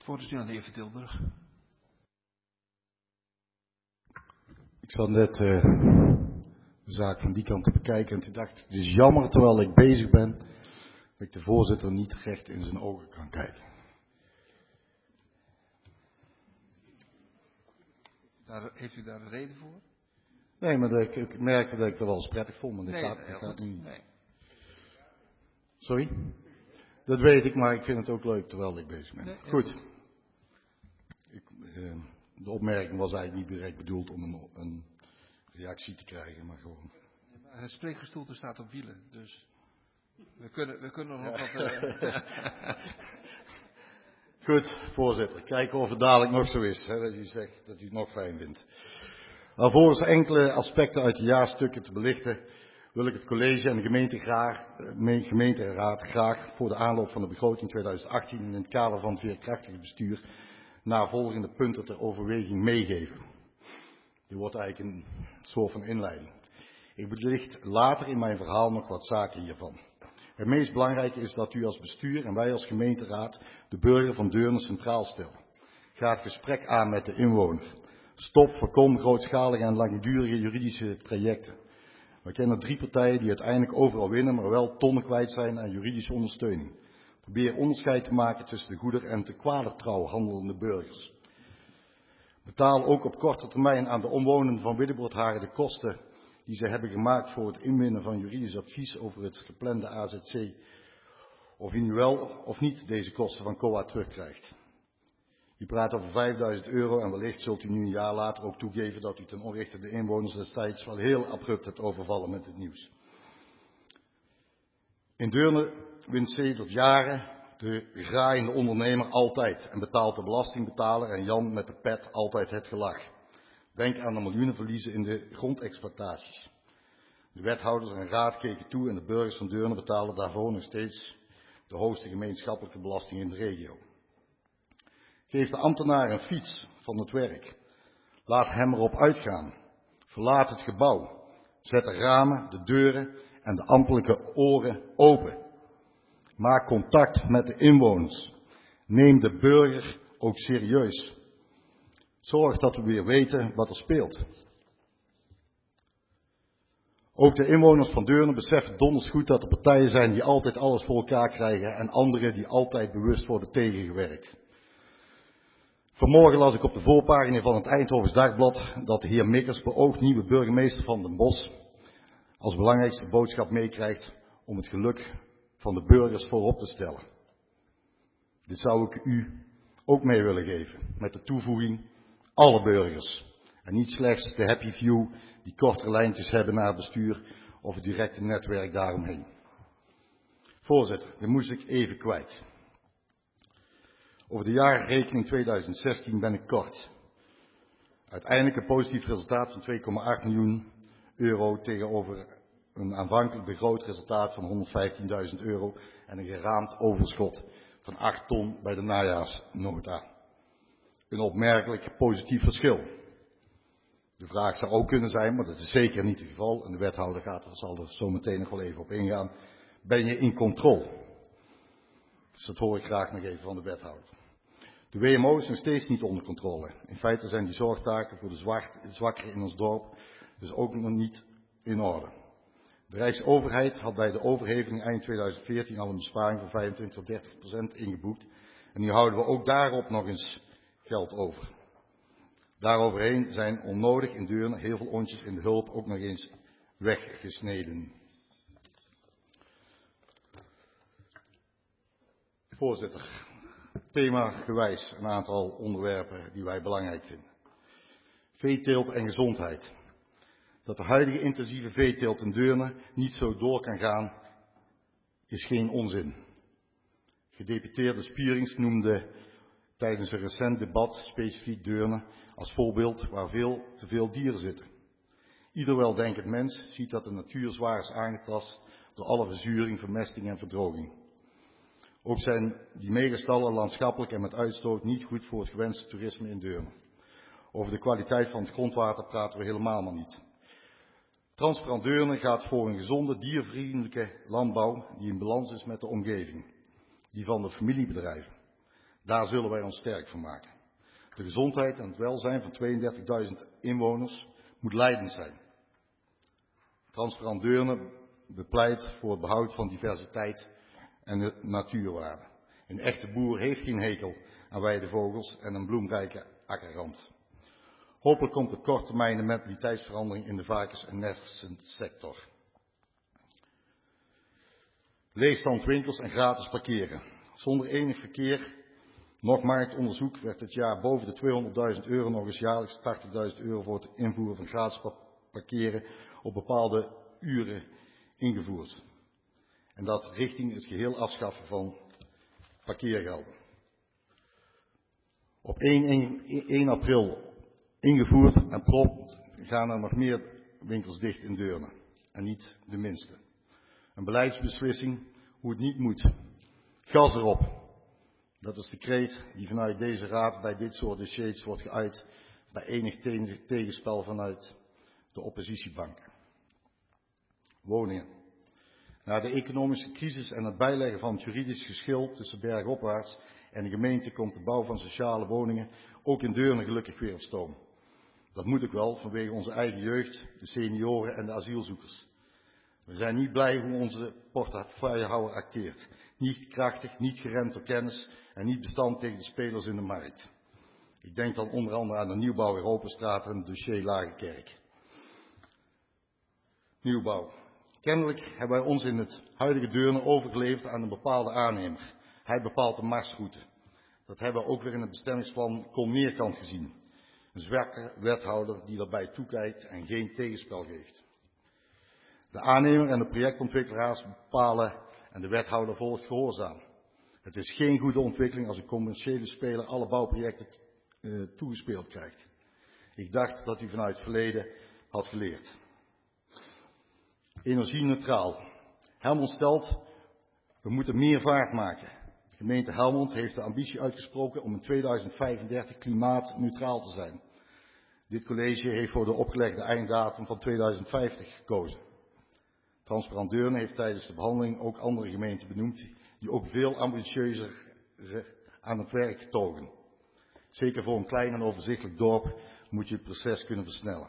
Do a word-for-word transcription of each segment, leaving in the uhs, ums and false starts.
Het woord is nu aan de heer Tilburg. Ik zat net uh, de zaak van die kant te bekijken en toen dacht ik, het is jammer terwijl ik bezig ben, dat ik de voorzitter niet recht in zijn ogen kan kijken. Daar, heeft u daar een reden voor? Nee, maar dat ik, ik merkte dat ik dat wel eens prettig vond, maar dit Nee, gaat, nee, dit goed. gaat niet. Nee. Sorry? Dat weet ik, maar ik vind het ook leuk terwijl ik bezig ben. Nee, goed. Ik, uh, de opmerking was eigenlijk niet direct bedoeld om een, een reactie te krijgen, maar gewoon. Het spreekgestoelte staat op wielen, dus we kunnen, we kunnen nog Ja. wat... Uh... Goed, voorzitter. Kijken of het dadelijk nog zo is, hè, dat u zegt dat u het nog fijn vindt. Alvorens enkele aspecten uit de jaarstukken te belichten, wil ik het college en de gemeente graag, gemeenteraad graag voor de aanloop van de begroting tweeduizend achttien in het kader van het veerkrachtig bestuur navolgende punten ter overweging meegeven. Dit wordt eigenlijk een soort van inleiding. Ik belicht later in mijn verhaal nog wat zaken hiervan. Het meest belangrijke is dat u als bestuur en wij als gemeenteraad de burger van Deurne centraal stellen. Ga het gesprek aan met de inwoner. Stop, voorkom grootschalige en langdurige juridische trajecten. We kennen drie partijen die uiteindelijk overal winnen, maar wel tonnen kwijt zijn aan juridische ondersteuning. Probeer onderscheid te maken tussen de goeder en de kwadertrouw handelende burgers. Betaal ook op korte termijn aan de omwonenden van Willebroordhagen de kosten die ze hebben gemaakt voor het inwinnen van juridisch advies over het geplande A Z C, of u nu wel of niet deze kosten van C O A terugkrijgt. U praat over vijfduizend euro en wellicht zult u nu een jaar later ook toegeven dat u ten onrechte de inwoners destijds wel heel abrupt hebt overvallen met het nieuws. In Deurne wint sedert jaren de graaiende ondernemer altijd en betaalt de belastingbetaler en Jan met de pet altijd het gelag. Denk aan de miljoenenverliezen in de grondexploitaties. De wethouders en raad keken toe en de burgers van Deurne betalen daarvoor nog steeds de hoogste gemeenschappelijke belasting in de regio. Geef de ambtenaar een fiets van het werk. Laat hem erop uitgaan. Verlaat het gebouw. Zet de ramen, de deuren en de ambtelijke oren open. Maak contact met de inwoners. Neem de burger ook serieus. Zorg dat we weer weten wat er speelt. Ook de inwoners van Deurne beseffen donders goed dat er partijen zijn die altijd alles voor elkaar krijgen en anderen die altijd bewust worden tegengewerkt. Vanmorgen las ik op de voorpagina van het Eindhovens Dagblad dat de heer Mikkers, beoogd nieuwe burgemeester van Den Bosch, als belangrijkste boodschap meekrijgt om het geluk van de burgers voorop te stellen. Dit zou ik u ook mee willen geven, met de toevoeging alle burgers. En niet slechts de happy few die kortere lijntjes hebben naar het bestuur of het directe netwerk daaromheen. Voorzitter, dit moest ik even kwijt. Over de jaarrekening tweeduizend zestien ben ik kort. Uiteindelijk een positief resultaat van twee komma acht miljoen euro tegenover een aanvankelijk begroot resultaat van honderdvijftienduizend euro en een geraamd overschot van acht ton bij de najaarsnota. Een opmerkelijk positief verschil. De vraag zou ook kunnen zijn, maar dat is zeker niet het geval, en de wethouder gaat er, zal er zo meteen nog wel even op ingaan, ben je in controle? Dus dat hoor ik graag nog even van de wethouder. De W M O is nog steeds niet onder controle. In feite zijn die zorgtaken voor de zwakkeren in ons dorp dus ook nog niet in orde. De Rijksoverheid had bij de overheving eind tweeduizend veertien al een besparing van vijfentwintig tot dertig procent ingeboekt. En nu houden we ook daarop nog eens geld over. Daaroverheen zijn onnodig in Deurne heel veel ontjes in de hulp ook nog eens weggesneden. Voorzitter, thema gewijs een aantal onderwerpen die wij belangrijk vinden. Veeteelt en gezondheid. Dat de huidige intensieve veeteelt in Deurne niet zo door kan gaan, is geen onzin. Gedeputeerde Spierings noemde tijdens een recent debat specifiek Deurne als voorbeeld waar veel te veel dieren zitten. Ieder weldenkend mens ziet dat de natuur zwaar is aangetast door alle verzuring, vermesting en verdroging. Ook zijn die megastallen landschappelijk en met uitstoot niet goed voor het gewenste toerisme in Deurne. Over de kwaliteit van het grondwater praten we helemaal maar niet. Transparant Deurne gaat voor een gezonde, diervriendelijke landbouw die in balans is met de omgeving, die van de familiebedrijven. Daar zullen wij ons sterk van maken. De gezondheid en het welzijn van tweeëndertigduizend inwoners moet leidend zijn. Transparant Deurne bepleit voor het behoud van diversiteit en de natuurwaarden. Een echte boer heeft geen hekel aan weidevogels en een bloemrijke akkerrand. Hopelijk komt op korte termijn een mentaliteitsverandering in de varkens- en nestensector. Leegstand winkels en gratis parkeren. Zonder enig verkeer, nog marktonderzoek, werd dit jaar boven de tweehonderdduizend euro nog eens jaarlijks tachtigduizend euro voor het invoeren van gratis parkeren op bepaalde uren ingevoerd. En dat richting het geheel afschaffen van parkeergelden. Op één april ingevoerd en prompt gaan er nog meer winkels dicht in Deurne. En niet de minste. Een beleidsbeslissing hoe het niet moet. Gas erop. Dat is de kreet die vanuit deze raad bij dit soort dossiers wordt geuit bij enig tegenspel vanuit de oppositiebanken. Woningen. Na de economische crisis en het bijleggen van het juridisch geschil tussen bergopwaarts en de gemeente komt de bouw van sociale woningen ook in Deurne gelukkig weer op stoom. Dat moet ook wel vanwege onze eigen jeugd, de senioren en de asielzoekers. We zijn niet blij hoe onze portefeuillehouder acteert. Niet krachtig, niet geremd door kennis en niet bestand tegen de spelers in de markt. Ik denk dan onder andere aan de nieuwbouw Europastraat en het dossier Lagekerk. Nieuwbouw. Kennelijk hebben wij ons in het huidige Deurne overgeleverd aan een bepaalde aannemer. Hij bepaalt de marsroute. Dat hebben we ook weer in het bestemmingsplan Kolmeerkant gezien. Een zwakke wethouder die daarbij toekijkt en geen tegenspel geeft. De aannemer en de projectontwikkelaars bepalen en de wethouder volgt gehoorzaam. Het is geen goede ontwikkeling als een commerciële speler alle bouwprojecten uh, toegespeeld krijgt. Ik dacht dat u vanuit het verleden had geleerd. Energie-neutraal. Helmond stelt, we moeten meer vaart maken. De gemeente Helmond heeft de ambitie uitgesproken om in tweeduizend vijfendertig klimaatneutraal te zijn. Dit college heeft voor de opgelegde einddatum van tweeduizend vijftig gekozen. Transparant Deurne heeft tijdens de behandeling ook andere gemeenten benoemd die ook veel ambitieuzer aan het werk getogen. Zeker voor een klein en overzichtelijk dorp moet je het proces kunnen versnellen.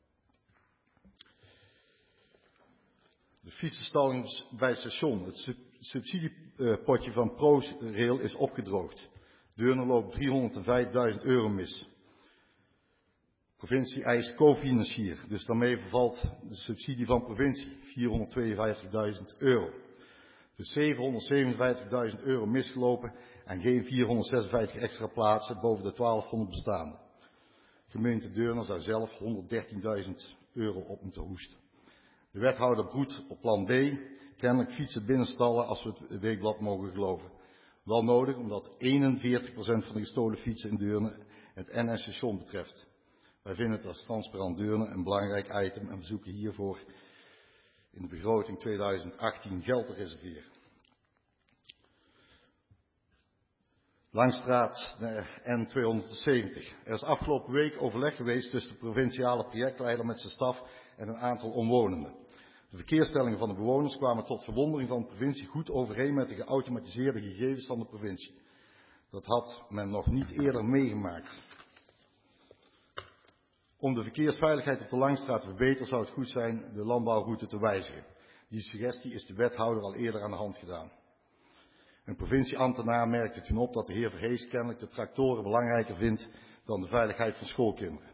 De fietsenstalling bij het station. Het subsidiepotje van ProRail is opgedroogd. Deurne loopt driehonderdvijfduizend euro mis. De provincie eist cofinancier, dus daarmee vervalt de subsidie van provincie, vierhonderdtweeënvijftigduizend euro. Dus zevenhonderdzevenenvijftigduizend euro misgelopen en geen vierhonderdzesenvijftig extra plaatsen boven de twaalfhonderd bestaande. Gemeente Deurne zou zelf honderddertienduizend euro op moeten hoesten. De wethouder broedt op plan B, kennelijk fietsen binnenstallen als we het weekblad mogen geloven. Wel nodig omdat eenenveertig procent van de gestolen fietsen in Deurne het N S-station betreft. Wij vinden het als Transparant Deurne een belangrijk item en we zoeken hiervoor in de begroting tweeduizend achttien geld te reserveren. Langstraat N tweehonderdzeventig. Er is afgelopen week overleg geweest tussen de provinciale projectleider met zijn staf en een aantal omwonenden. De verkeersstellingen van de bewoners kwamen tot verwondering van de provincie goed overeen met de geautomatiseerde gegevens van de provincie. Dat had men nog niet eerder meegemaakt. Om de verkeersveiligheid op de Langstraat te verbeteren zou het goed zijn de landbouwroute te wijzigen. Die suggestie is de wethouder al eerder aan de hand gedaan. Een provincieambtenaar merkte toen op dat de heer Verhees kennelijk de tractoren belangrijker vindt dan de veiligheid van schoolkinderen.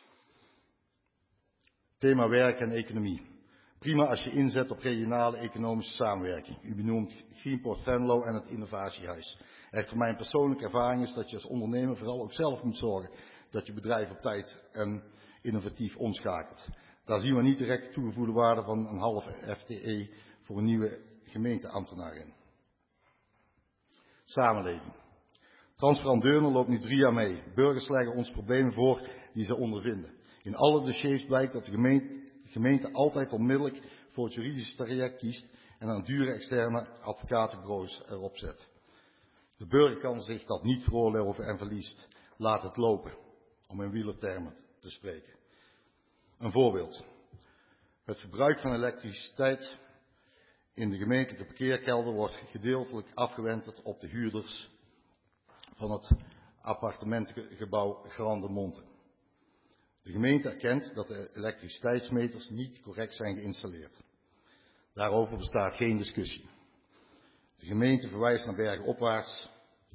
Thema werk en economie. Prima als je inzet op regionale economische samenwerking. U benoemt Greenport Venlo en het innovatiehuis. Echter mijn persoonlijke ervaring is dat je als ondernemer vooral ook zelf moet zorgen dat je bedrijf op tijd en innovatief omschakelt. Daar zien we niet direct de toegevoegde waarde van een halve F T E voor een nieuwe gemeenteambtenaar in. Samenleving. Transparant Deurne loopt nu drie jaar mee. Burgers leggen ons problemen voor die ze ondervinden. In alle dossiers blijkt dat de gemeente, de gemeente altijd onmiddellijk voor het juridische traject kiest en een dure externe advocatenbureaus erop zet. De burger kan zich dat niet veroorloven en verliest. Laat het lopen, om in wielertermen te spreken. Een voorbeeld. Het verbruik van elektriciteit in de gemeentelijke parkeerkelder wordt gedeeltelijk afgewenteld op de huurders van het appartementengebouw Grande Monte. De gemeente erkent dat de elektriciteitsmeters niet correct zijn geïnstalleerd. Daarover bestaat geen discussie. De gemeente verwijst naar bergopwaarts.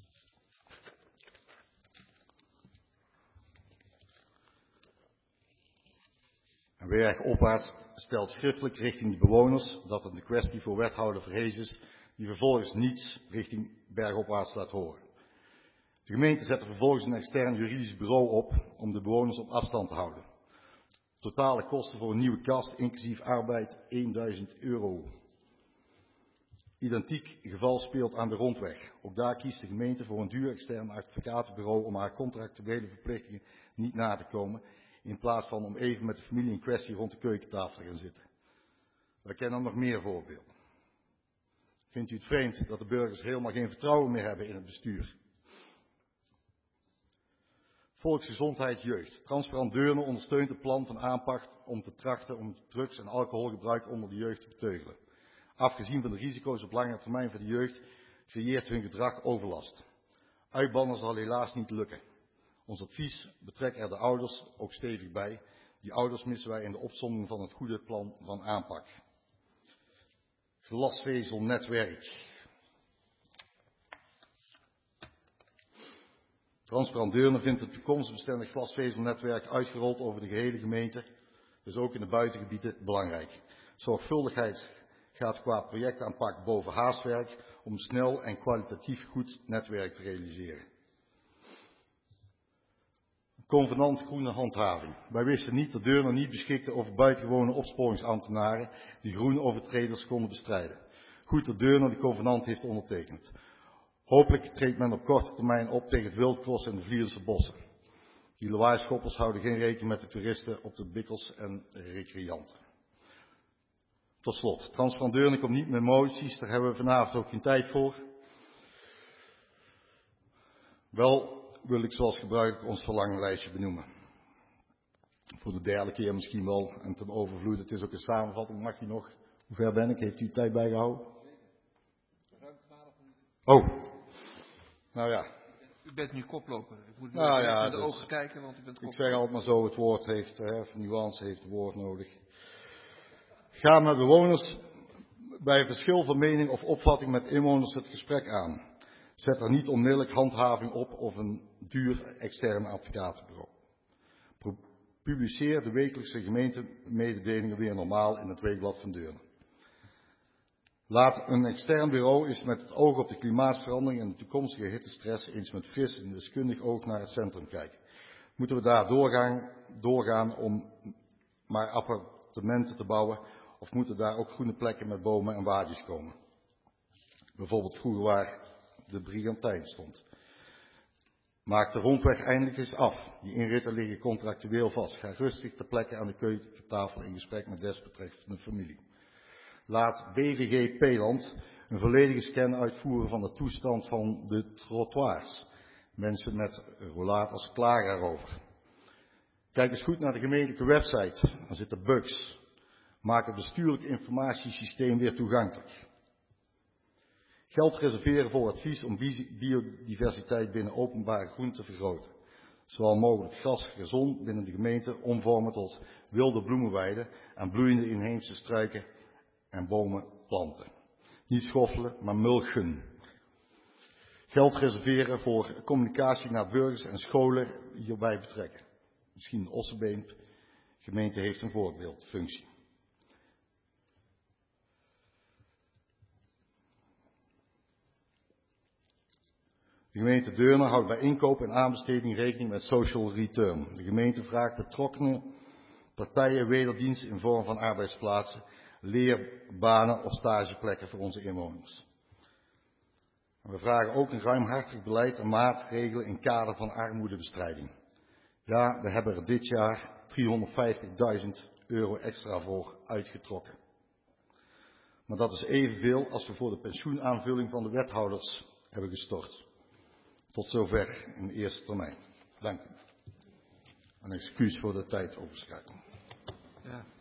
En bergopwaarts stelt schriftelijk richting de bewoners dat het een kwestie voor wethouder Verhees is, die vervolgens niets richting bergopwaarts laat horen. De gemeente zet er vervolgens een extern juridisch bureau op om de bewoners op afstand te houden. Totale kosten voor een nieuwe kast, inclusief arbeid, eenduizend euro. Identiek geval speelt aan de rondweg. Ook daar kiest de gemeente voor een duur extern advocatenbureau om haar contractuele verplichtingen niet na te komen, in plaats van om even met de familie in kwestie rond de keukentafel te gaan zitten. We kennen nog meer voorbeelden. Vindt u het vreemd dat de burgers helemaal geen vertrouwen meer hebben in het bestuur? Volksgezondheid jeugd. Transparant Deurne ondersteunt het plan van aanpak om te trachten om het drugs- en alcoholgebruik onder de jeugd te beteugelen. Afgezien van de risico's op lange termijn voor de jeugd creëert hun gedrag overlast. Uitbannen zal helaas niet lukken. Ons advies: betrek er de ouders ook stevig bij. Die ouders missen wij in de opsomming van het goede plan van aanpak. Glasvezelnetwerk. Transparant Deurne vindt het toekomstbestendig glasvezelnetwerk uitgerold over de gehele gemeente, dus ook in de buitengebieden, belangrijk. Zorgvuldigheid gaat qua projectaanpak boven haastwerk om een snel en kwalitatief goed netwerk te realiseren. Convenant groene handhaving. Wij wisten niet dat Deurne niet beschikte over buitengewone opsporingsambtenaren die groenovertreders konden bestrijden. Goed dat Deurne de convenant heeft ondertekend. Hopelijk treedt men op korte termijn op tegen het wildcross en de Vlierse bossen. Die lawaaischoppers houden geen rekening met de toeristen op de bikkels en recreanten. Tot slot, Transparant Deurne komt niet met moties, daar hebben we vanavond ook geen tijd voor. Wel wil ik zoals gebruikelijk ons verlanglijstje benoemen. Voor de derde keer misschien wel en ten overvloed. Het is ook een samenvatting. Mag die nog? Hoe ver ben ik? Heeft u tijd bijgehouden? Ruim twaalf minuten. Oh, nou ja. U bent nu koploper. Ik moet nou nu ja, in de dus, ogen kijken, want u bent koploper. Ik zeg altijd maar zo, het woord heeft, hè, nuance heeft het woord nodig. Ga met bewoners bij verschil van mening of opvatting met inwoners het gesprek aan. Zet er niet onmiddellijk handhaving op of een duur extern advocatenbureau. Publiceer de wekelijkse gemeentemededelingen weer normaal in het weekblad van Deurne. Laat een extern bureau eens met het oog op de klimaatverandering en de toekomstige hittestress eens met fris en deskundig oog naar het centrum kijken. Moeten we daar doorgaan, doorgaan om maar appartementen te bouwen of moeten daar ook groene plekken met bomen en waadjes komen? Bijvoorbeeld vroeger waar de Brigantijn stond. Maak de rondweg eindelijk eens af. Die inritten liggen contractueel vast. Ga rustig ter plekke aan de keukentafel in gesprek met desbetreffende familie. Laat B V G Peeland een volledige scan uitvoeren van de toestand van de trottoirs. Mensen met rollators klagen erover. Kijk eens goed naar de gemeentelijke website. Daar zitten bugs. Maak het bestuurlijk informatiesysteem weer toegankelijk. Geld reserveren voor advies om biodiversiteit binnen openbare groen te vergroten. Zowel mogelijk gras, gazon binnen de gemeente omvormen tot wilde bloemenweiden en bloeiende inheemse struiken en bomen planten. Niet schoffelen, maar mulchen. Geld reserveren voor communicatie naar burgers en scholen hierbij betrekken. Misschien Ossenbeemd. De gemeente heeft een voorbeeldfunctie. De gemeente Deurne houdt bij inkoop en aanbesteding rekening met social return. De gemeente vraagt betrokkenen partijen wederdienst in vorm van arbeidsplaatsen, leerbanen of stageplekken voor onze inwoners. We vragen ook een ruimhartig beleid en maatregelen in kader van armoedebestrijding. Ja, we hebben er dit jaar driehonderdvijftigduizend euro extra voor uitgetrokken. Maar dat is evenveel als we voor de pensioenaanvulling van de wethouders hebben gestort. Tot zover in de eerste termijn. Dank u. Een excuus voor de tijdoverschrijding. Ja.